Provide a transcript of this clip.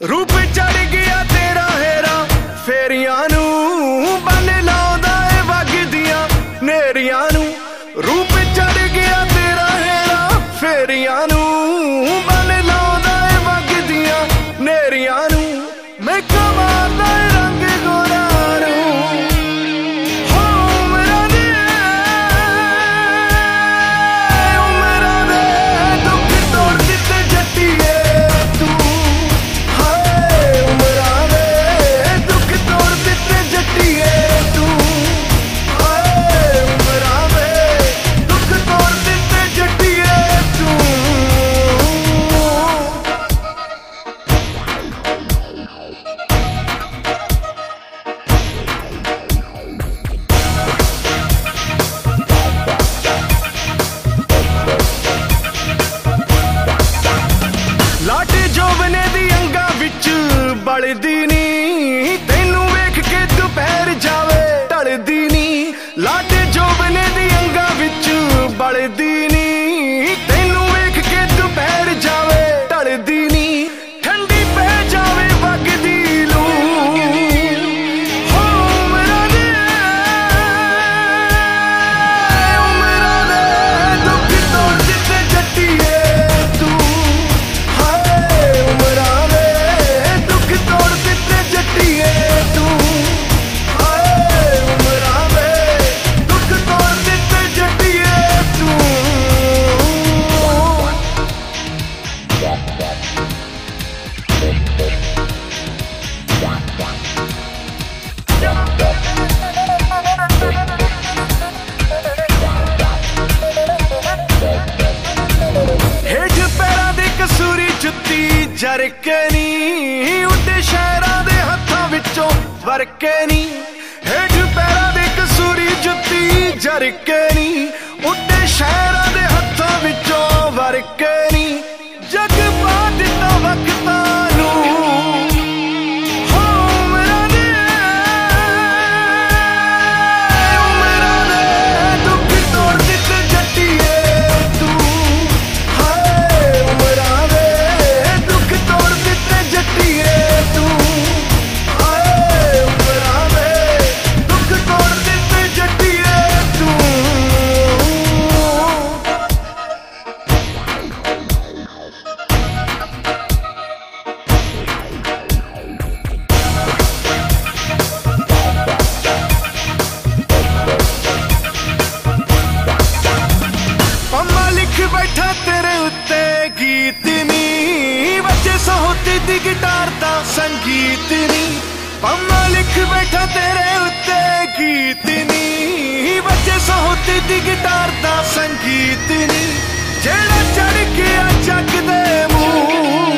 रूप चढ़ गया तेरा हेरा फेरियां नू बन लाउंदा ए वगदियां नेरियां नू। रूप चढ़ गया तेरा हेरा फेरियां नू बन लाउंदा ए वगदियां नेरियां नू। मैं कमांदा रंग गोरा नू हो उमरां दे दुख तोड़ दित्ते जट्टीए तू। लाटे जोबने दी अंगा विच बलदी नी तैनू वेख के दोपहर जावे ढलदी नी। लाटे जोबने दी अंगा विच बलदी नी तैनू वेख के दोपहर जावे ढलदी नी। ठंडी पै जावे वगदी लू हो उमरां दे दुख तोड़ दित्ते जट्टीए तू। जरके नी उड्डे शहरां दे हत्थां विचों वरके नी। हेठ पैरां दे कसूरी जुत्ती जरके नी उड्डे शहरां दे हत्थां विचों वरके नी। जग पा दित्ता वक्तां नूं हो उमरां दे दुख तोड़ दित्ते जट्टीए तू। लिख बैठा तेरे उत्ते गीत नी बच्चे सोहती दी गिटार दा संगीत नी। पम्मा लिख बैठा तेरे उत्ते गीत नी बच्चे सोहती दी गिटार दा संगीत नी। जेड़ा चढ़ गया जग दे मूंह